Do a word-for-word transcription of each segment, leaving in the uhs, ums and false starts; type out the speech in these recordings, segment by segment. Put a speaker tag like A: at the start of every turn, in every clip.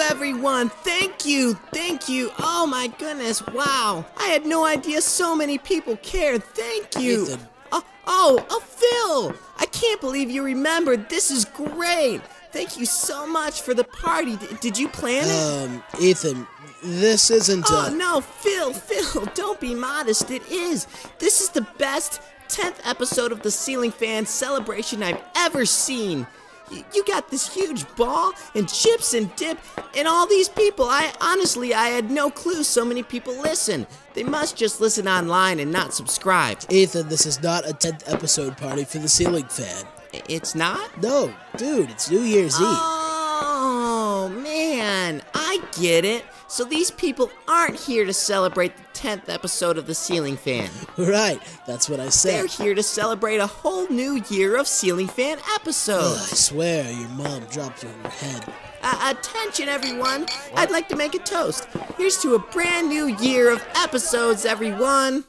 A: everyone. Thank you. Thank you. Oh, my goodness. Wow. I had no idea so many people cared. Thank you.
B: Ethan.
A: Oh, oh, oh, Phil. I can't believe you remembered. This is great. Thank you so much for the party. D- did you plan it?
B: Um, Ethan, this isn't
A: Oh,
B: a...
A: no, Phil, Phil, don't be modest. It is. This is the best tenth episode of the Ceiling Fan Celebration I've ever seen. Y- you got this huge ball and chips and dip and all these people. I honestly, I had no clue so many people listen. They must just listen online and not subscribe.
B: Ethan, this is not a tenth episode party for the Ceiling Fan.
A: I- It's not?
B: No, dude, it's New Year's
A: Oh, man, I get it. So these people aren't here to celebrate the tenth episode of the Ceiling Fan.
B: Eve. Right, that's what I
A: They're
B: said.
A: here to celebrate a whole new year of Ceiling Fan
B: Ugh, I
A: episodes.
B: swear your mom dropped you on your head.
A: Uh, attention, everyone. I'd like to make a toast. Here's to a brand new year of episodes, everyone.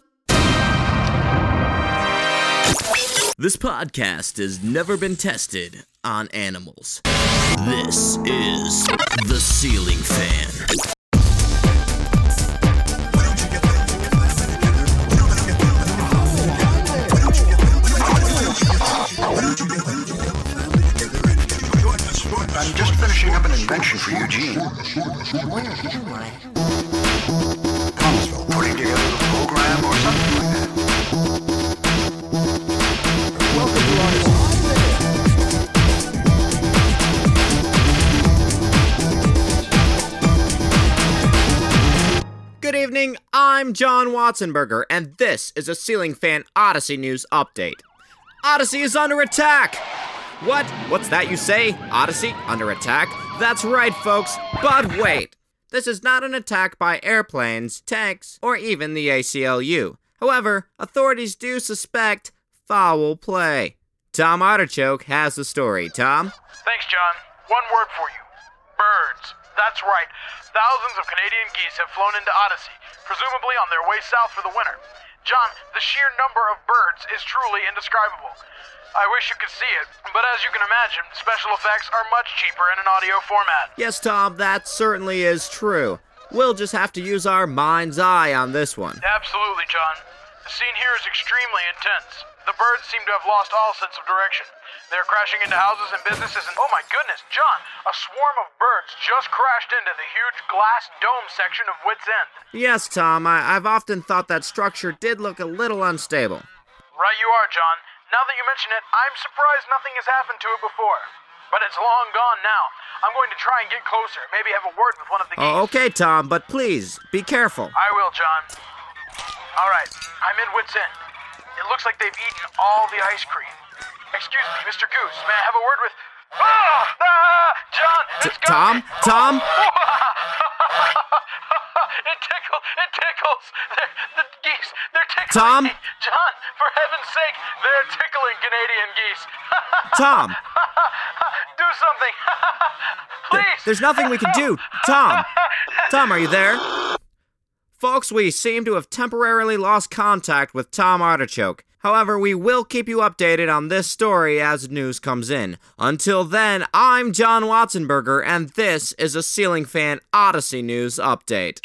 C: This podcast has never been tested on animals. This is The Ceiling Fan.
D: I'm just finishing up an invention for Eugene. Thomasville, putting together a program or something like that.
A: Welcome to our... Good evening, I'm John Watsonberger, and this is a Ceiling Fan Odyssey News Update. Odyssey is under attack! What? What's that you say? Odyssey under attack? That's right, folks, but wait! This is not an attack by airplanes, tanks, or even the A C L U. However, authorities do suspect foul play. Tom Artichoke has the story. Tom?
E: Thanks, John. One word for you. Birds. That's right. Thousands of Canadian geese have flown into Odyssey, presumably on their way south for the winter. John, the sheer number of birds is truly indescribable. I wish you could see it, but as you can imagine, special effects are much cheaper in an audio format.
A: Yes, Tom, that certainly is true. We'll just have to use our mind's eye on this one.
E: Absolutely, John. The scene here is extremely intense. The birds seem to have lost all sense of direction. They're crashing into houses and businesses and, oh my goodness, John, a swarm of birds just crashed into the huge glass dome section of Wits End.
A: Yes, Tom, I- I've often thought that structure did look a little unstable.
E: Right you are, John. Now that you mention it, I'm surprised nothing has happened to it before. But it's long gone now. I'm going to try and get closer, maybe have a word with one of the geese.
A: Oh, okay, Tom, but please, be careful.
E: I will, John. All right, I'm in Wits End. It looks like they've eaten all the ice cream. Excuse me, Mister Goose, may I have a word with... Ah! Ah! John, it's
A: T- Tom?
E: got me.
A: Tom?
E: It tickles, it tickles. They're, the geese, they're tickling
A: Tom?
E: me. John, for heaven's sake, they're tickling Canadian geese.
A: Tom!
E: Do something. Please.
A: There's nothing we can do. Tom! Tom, are you there? Folks, we seem to have temporarily lost contact with Tom Artichoke. However, we will keep you updated on this story as news comes in. Until then, I'm John Watsonberger, and this is a Ceiling Fan Odyssey News Update.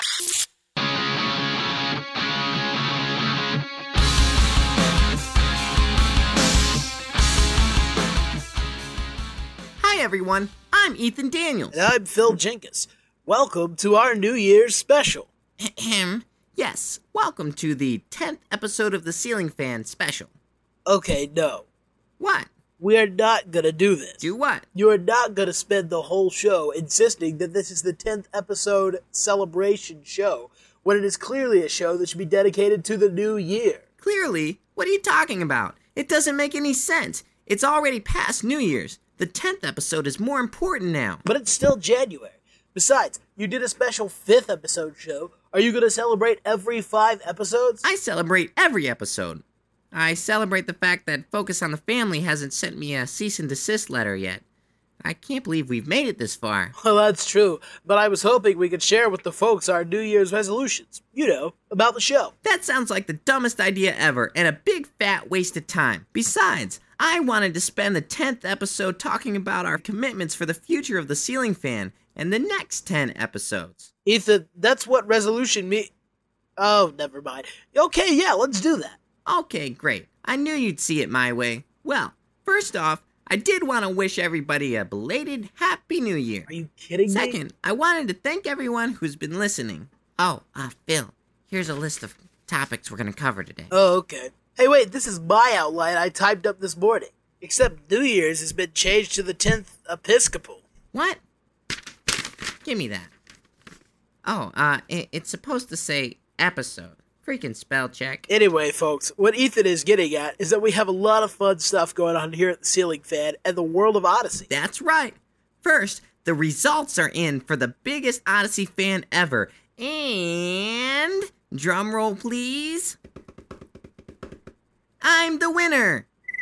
A: Hi, everyone. I'm Ethan Daniels.
B: And I'm Phil Jenkins. Welcome to our New Year's special.
A: Ahem. Yes, welcome to the tenth episode of the Ceiling Fan Special.
B: Okay, no.
A: What?
B: We are not gonna do this.
A: Do what?
B: You are not gonna spend the whole show insisting that this is the tenth episode celebration show, when it is clearly a show that should be dedicated to the new year.
A: Clearly, what are you talking about? It doesn't make any sense. It's already past New Year's. The tenth episode is more important now.
B: But it's still January. Besides, you did a special fifth episode show. Are you gonna celebrate every five episodes?
A: I celebrate every episode. I celebrate the fact that Focus on the Family hasn't sent me a cease and desist letter yet. I can't believe we've made it this far.
B: Well, that's true, but I was hoping we could share with the folks our New Year's resolutions. You know, about the show.
A: That sounds like the dumbest idea ever and a big fat waste of time. Besides,
C: I wanted to spend the tenth episode talking about our commitments for the future of the ceiling fan and the next ten episodes.
B: Ethan, that's what resolution me... Oh, never mind. Okay, yeah, let's do that.
C: Okay, great. I knew you'd see it my way. Well, first off, I did want to wish everybody a belated Happy New Year.
B: Are you kidding me?
C: Second, I wanted to thank everyone who's been listening. Oh, uh, Phil, here's a list of topics we're going to cover today.
B: Oh, okay. Hey, wait, this is my outline I typed up this morning. Except New Year's has been changed to the tenth Episcopal.
C: What? Give me that. Oh, uh, it, it's supposed to say episode. Freaking spell check.
B: Anyway, folks, what Ethan is getting at is that we have a lot of fun stuff going on here at the Ceiling Fan and the world of Odyssey.
C: That's right. First, the results are in for the biggest Odyssey fan ever. And... drum roll, please. I'm the winner.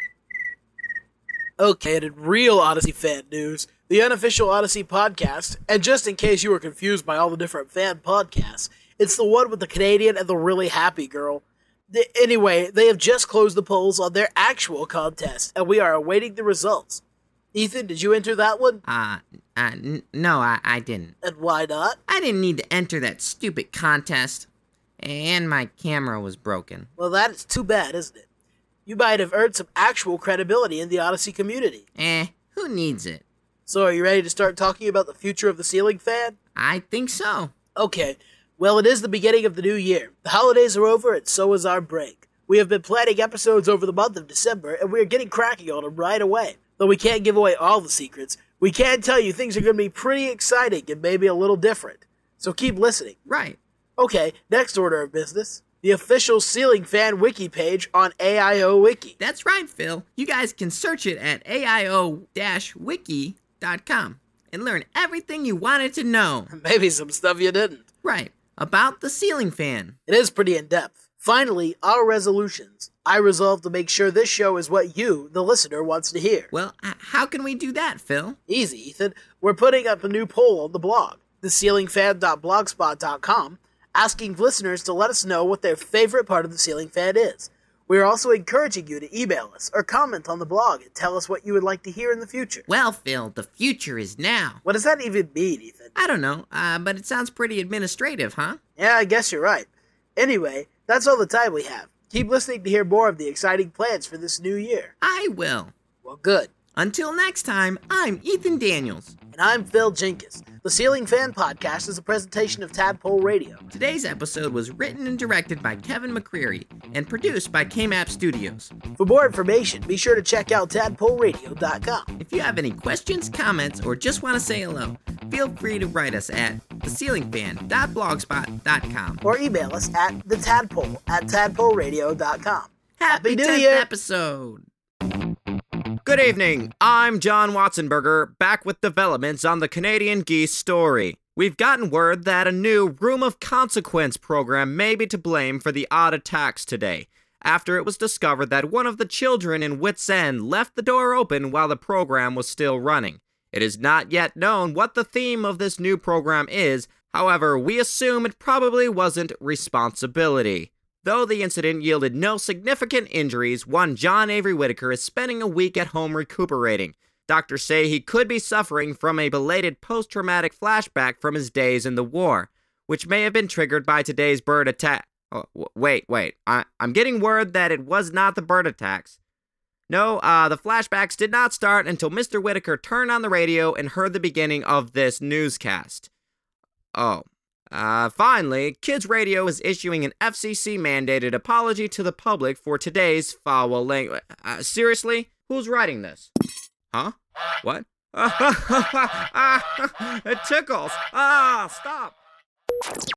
B: Okay, and in real Odyssey fan news, the unofficial Odyssey podcast, and just in case you were confused by all the different fan podcasts, it's the one with the Canadian and the really happy girl. The, anyway, they have just closed the polls on their actual contest, and we are awaiting the results. Ethan, did you enter that one?
C: Uh, uh n- no, I, I didn't.
B: And why not?
C: I didn't need to enter that stupid contest. And my camera was broken.
B: Well, that is too bad, isn't it? You might have earned some actual credibility in the Odyssey community.
C: Eh, who needs it?
B: So are you ready to start talking about the future of the Ceiling Fan?
C: I think so.
B: Okay. Well, it is the beginning of the new year. The holidays are over, and so is our break. We have been planning episodes over the month of December, and we are getting cracking on them right away. Though we can't give away all the secrets, we can tell you things are going to be pretty exciting and maybe a little different. So keep listening.
C: Right.
B: Okay, next order of business. The official Ceiling Fan wiki page on A I O Wiki.
C: That's right, Phil. You guys can search it at A I O wiki dot com and learn everything you wanted to know.
B: Maybe some stuff you didn't.
C: Right. About the ceiling fan.
B: It is pretty in-depth. Finally, our resolutions. I resolved to make sure this show is what you, the listener, wants to hear.
C: Well, h- how can we do that, Phil?
B: Easy, Ethan. We're putting up a new poll on the blog, the ceiling fan dot blogspot dot com, asking listeners to let us know what their favorite part of the Ceiling Fan is. We are also encouraging you to email us or comment on the blog and tell us what you would like to hear in the future.
C: Well, Phil, the future is now.
B: What does that even mean, Ethan?
C: I don't know, uh, but it sounds pretty administrative, huh?
B: Yeah, I guess you're right. Anyway, that's all the time we have. Keep listening to hear more of the exciting plans for this new year.
C: I will.
B: Well, good.
C: Until next time, I'm Ethan Daniels.
B: And I'm Phil Jenkins. The Ceiling Fan Podcast is a presentation of Tadpole Radio.
C: Today's episode was written and directed by Kevin McCreary and produced by K-Map Studios.
B: For more information, be sure to check out tadpole radio dot com.
C: If you have any questions, comments, or just want to say hello, feel free to write us at the ceiling fan dot blogspot dot com
B: or email us at thetadpole at tadpole radio dot com.
C: Happy,
B: Happy New
C: tenth
B: Year!
C: episode!
A: Good evening, I'm John Watsonberger, back with developments on the Canadian Geese story. We've gotten word that a new Room of Consequence program may be to blame for the odd attacks today, after it was discovered that one of the children in Wits End left the door open while the program was still running. It is not yet known what the theme of this new program is, however, we assume it probably wasn't responsibility. Though the incident yielded no significant injuries, one John Avery Whitaker is spending a week at home recuperating. Doctors say he could be suffering from a belated post-traumatic flashback from his days in the war, which may have been triggered by today's bird attack. Oh, w- wait, wait, I- I'm getting word that it was not the bird attacks. No, uh, the flashbacks did not start until Mister Whitaker turned on the radio and heard the beginning of this newscast. Oh. Uh, finally, Kids Radio is issuing an F C C-mandated apology to the public for today's foul language. Uh, seriously? Who's writing this? Huh? What? It tickles! Ah, stop!